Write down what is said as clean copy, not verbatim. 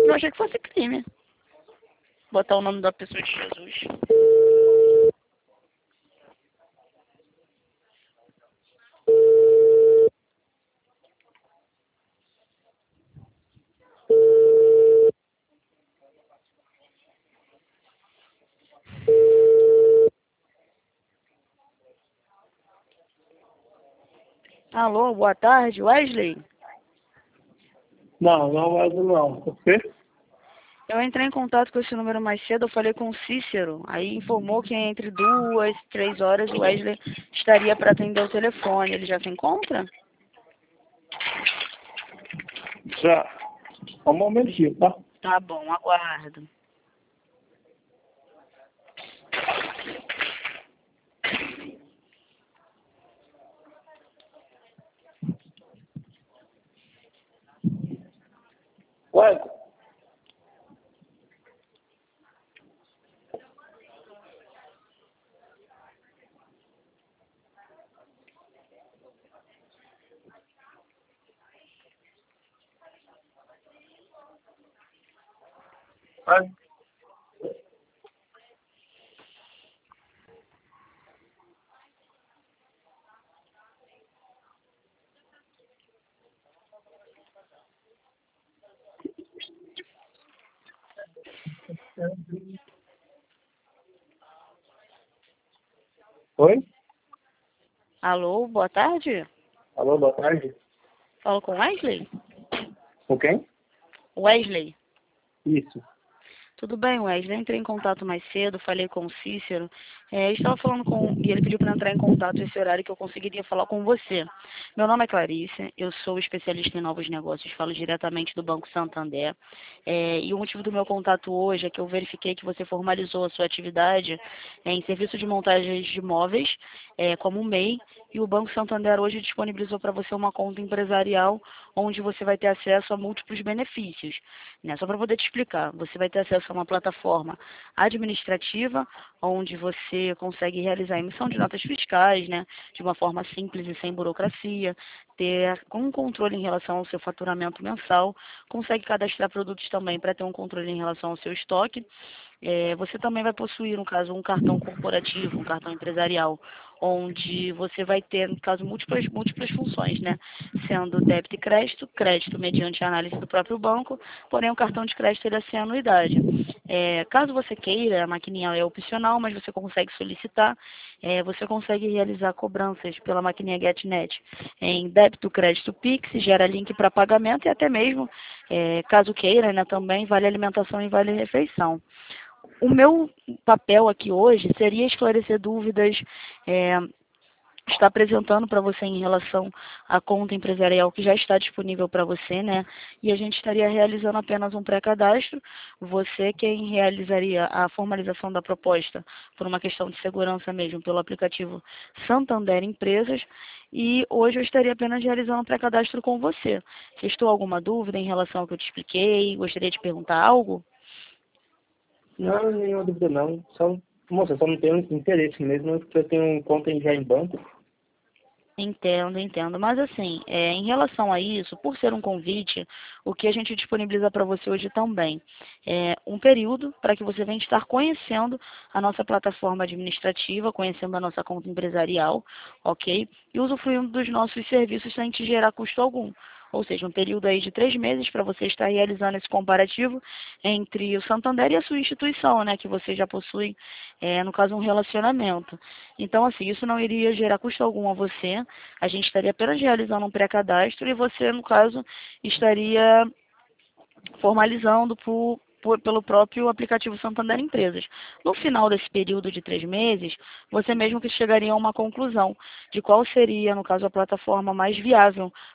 Eu achei que fosse crime. Botar o nome da pessoa de Jesus. Alô, boa tarde, Wesley? Não, não. Por quê? Eu entrei em contato com esse número mais cedo, eu falei com o Cícero. Aí informou que entre 2, 3 horas o Wesley estaria para atender o telefone. Ele já se encontra? Já. Só um momentinho, tá? Tá bom, aguardo. Ué, ué. Oi? Alô, boa tarde? Alô, boa tarde. Falo com Wesley? Com quem? Wesley. Isso. Tudo bem, Wesley? Entrei em contato mais cedo, falei com o Cícero. Estava falando e ele pediu para entrar em contato esse horário que eu conseguiria falar com você. Meu nome é Clarice, eu sou especialista em novos negócios, falo diretamente do Banco Santander. E o motivo do meu contato hoje é que eu verifiquei que você formalizou a sua atividade em serviço de montagens de imóveis, como o MEI, e o Banco Santander hoje disponibilizou para você uma conta empresarial onde você vai ter acesso a múltiplos benefícios. Né? Só para poder te explicar, você vai ter acesso a uma plataforma administrativa, onde você consegue realizar a emissão de notas fiscais, né, de uma forma simples e sem burocracia, ter um controle em relação ao seu faturamento mensal, consegue cadastrar produtos também para ter um controle em relação ao seu estoque. Você também vai possuir, no caso, um cartão corporativo, um cartão empresarial, onde você vai ter, no caso, múltiplas funções, né? Sendo débito e crédito, crédito mediante a análise do próprio banco, porém o cartão de crédito ele é sem anuidade. Caso você queira, a maquininha é opcional, mas você consegue solicitar, você consegue realizar cobranças pela maquininha GetNet em débito, crédito, Pix, gera link para pagamento e até mesmo, caso queira, né, também vale alimentação e vale refeição. O meu papel aqui hoje seria esclarecer dúvidas, está apresentando para você em relação à conta empresarial que já está disponível para você, né? E a gente estaria realizando apenas um pré-cadastro. Você quem realizaria a formalização da proposta por uma questão de segurança mesmo pelo aplicativo Santander Empresas. E hoje eu estaria apenas realizando um pré-cadastro com você. Restou alguma dúvida em relação ao que eu te expliquei? Gostaria de perguntar algo? Não, nenhuma dúvida não. Moça, só não tenho interesse mesmo, porque eu tenho conta já em banco. Entendo. Mas assim, em relação a isso, por ser um convite, o que a gente disponibiliza para você hoje também é um período para que você venha estar conhecendo a nossa plataforma administrativa, conhecendo a nossa conta empresarial, ok? E usufruindo dos nossos serviços sem te gerar custo algum. Ou seja, um período aí de 3 meses para você estar realizando esse comparativo entre o Santander e a sua instituição, né? Que você já possui, no caso, um relacionamento. Então, assim, isso não iria gerar custo algum a você. A gente estaria apenas realizando um pré-cadastro e você, no caso, estaria formalizando pelo próprio aplicativo Santander Empresas. No final desse período de 3 meses, você mesmo que chegaria a uma conclusão de qual seria, no caso, a plataforma mais viável